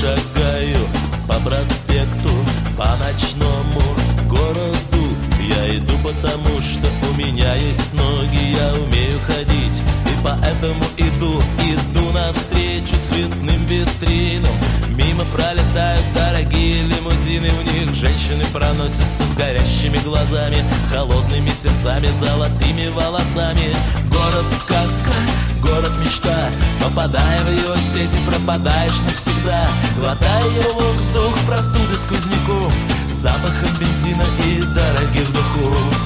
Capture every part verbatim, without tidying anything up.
шагаю по проспекту, по ночному городу. Я иду потому, что у меня есть ноги, я умею ходить, и поэтому иду, иду навстречу цветным витринам. Мимо пролетают дорогие лимузины, в них женщины проносятся с горящими глазами, холодными сердцами, золотыми волосами. Город-сказка, город-мечта, попадая в его сети, пропадаешь навсегда. Глотая его воздух, простуды сквозняков, запахом бензина и дорогих духов.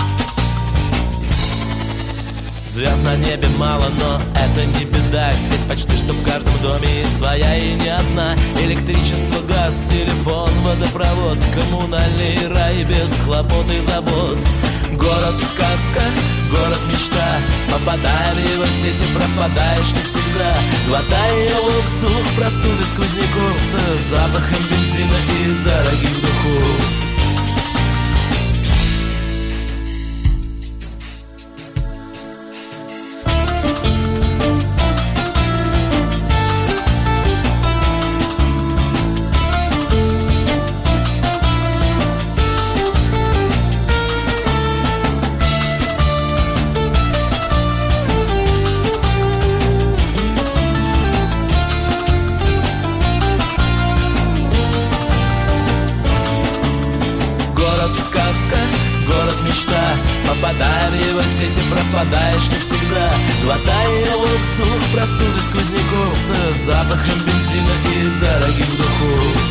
Звезд на небе мало, но это не беда. Здесь почти что в каждом доме есть своя и не одна. Электричество, газ, телефон, водопровод, коммунальный рай без хлопот и забот. Город-сказка, город-мечта, попадая в его сети, пропадаешь навсегда. Глотая воздух, простуды сквозняков, с запахом бензина и дорогих духов. Попадая в его сети, пропадаешь навсегда. Глотая воздух, простуды сквозняков, с запахом бензина и дорогих духов.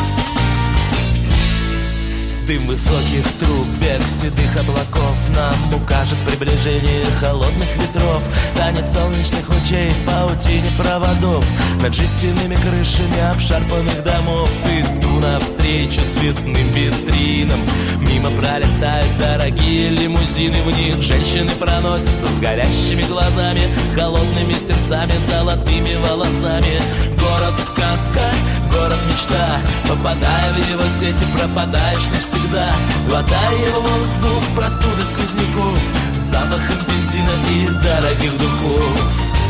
Дым высоких труб, бег седых облаков нам укажет приближение холодных ветров. Танец солнечных лучей в паутине проводов над жестяными крышами обшарпанных домов. Иду навстречу цветным витринам, мимо пролетают дорогие лимузины, в них женщины проносятся с горящими глазами, холодными сердцами, золотыми волосами. Город-сказка, город-мечта, попадая в его сети, пропадаешь навсегда. Глотая воздух, простуды сквозняков, с запахом бензина и дорогих духов.